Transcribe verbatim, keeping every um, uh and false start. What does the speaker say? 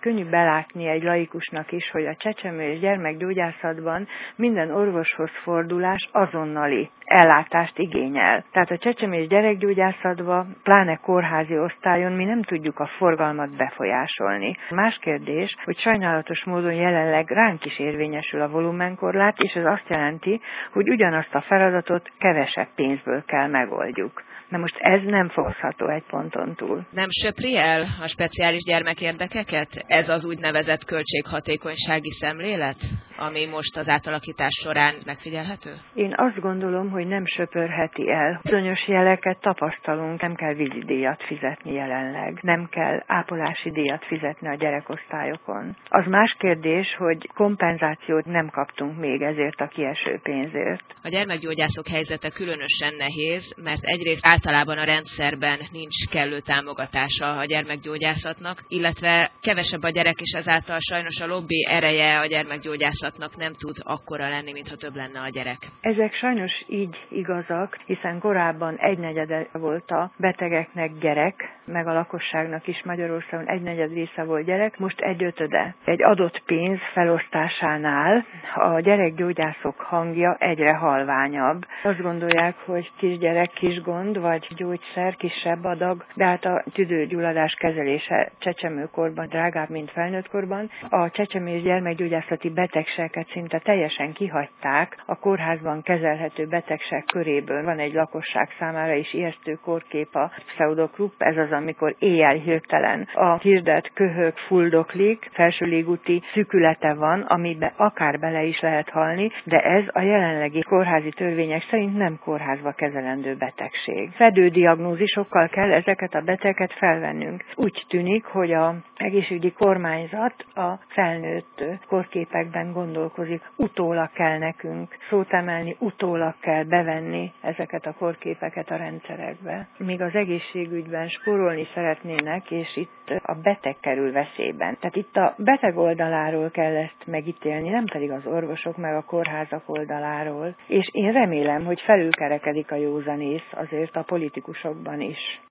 könnyű belátni egy laikusnak is, hogy a csecsemő és gyermekgyógyászatban minden orvoshoz fordulás azonnali ellátást igényel. Tehát a csecsemő és gyerekgyógyászatban, pláne kórházi osztályon mi nem tudjuk a forgalmat befolyásolni. Más kérdés, hogy sajnálatos módon jelenleg ránk is érvényesül a volumenkorlát, és ez azt jelenti, hogy ugyanazt a feladatot kevesebb pénzből kell megoldjuk. Na most ez nem fogható egy ponton túl. Nem söpri el a speciális gyermekérdekeket? Ez az úgynevezett költséghatékonysági szemlélet, ami most az átalakítás során megfigyelhető? Én azt gondolom, hogy nem söpörheti el. Bizonyos jeleket tapasztalunk, nem kell vízidíjat fizetni jelenleg, nem kell ápolási díjat fizetni a gyerekosztályokon. Az más kérdés, hogy kompenzációt nem kaptunk még ezért a kieső pénzért. A gyermekgyógyászok helyzete különösen nehéz, mert egyrészt általában a rendszerben nincs kellő támogatása a gyermekgyógyászatnak, illetve kevesebb a gyerek, és ezáltal sajnos a lobby ereje a gyermekgyógyászatnak nem tud akkora lenni, mintha több lenne a gyerek. Ezek sajnos így igazak, hiszen korábban egynegyede volt a betegeknek gyerek, meg a lakosságnak is Magyarországon egynegyed része volt gyerek, most egy ötöde. Egy adott pénz felosztásánál a gyerekgyógyászok hangja egyre halványabb. Azt gondolják, hogy kisgyerek, kis gond, vagy gyógyszer, kisebb adag, de hát a tüdőgyulladás kezelése csecsemőkorban drágább, mint felnőttkorban. A csecsemő és gyermekgyógyászati betegségeket szinte teljesen kihagyták a kórházban kezelhető betegség köréből. Van egy lakosság számára is ijesztő kórkép, a pseudokrupp, ez az, amikor éjjel hirtelen a hirdet köhög, fuldoklik, felső légúti szűkülete van, amiben akár bele is lehet halni, de ez a jelenlegi kórházi törvények szerint nem kórházba kezelendő betegség. Fedődiagnózisokkal kell ezeket a betegeket felvennünk. Úgy tűnik, hogy az egészségügyi kormányzat a felnőtt kórképekben gondolkozik. Utólag kell nekünk szót emelni, utólag kell bevenni ezeket a kórképeket a rendszerekbe. Míg az egészségügyben spórolni szeretnének, és itt a beteg kerül veszélyben. Tehát itt a beteg oldaláról kell ezt megítélni, nem pedig az orvosok meg a kórházak oldaláról. És én remélem, hogy felülkerekedik a józanész azért a politikusokban is.